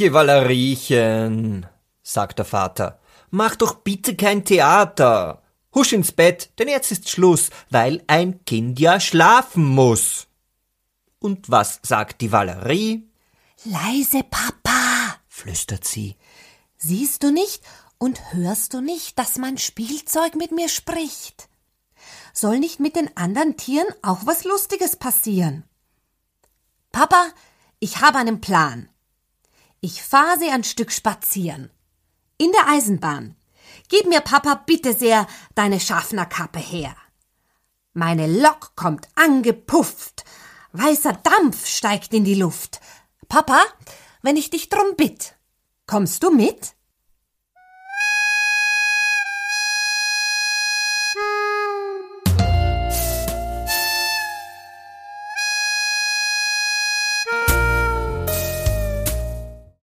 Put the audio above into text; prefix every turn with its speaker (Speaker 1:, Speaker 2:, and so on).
Speaker 1: Geh, Valeriechen, sagt der Vater, mach doch bitte kein Theater. Husch ins Bett, denn jetzt ist Schluss, weil ein Kind ja schlafen muss. Und was sagt die Valerie?
Speaker 2: Leise, Papa,
Speaker 1: Flüstert sie.
Speaker 2: siehst du nicht und hörst du nicht, dass mein Spielzeug mit mir spricht? Soll nicht mit den anderen Tieren auch was Lustiges passieren? Papa, ich habe einen Plan. Ich fahre sie ein Stück spazieren. In der Eisenbahn. Gib mir, Papa, bitte sehr deine Schaffnerkappe her. Meine Lok kommt angepufft. Weißer Dampf steigt in die Luft. Papa, wenn ich dich drum bitt, kommst du mit?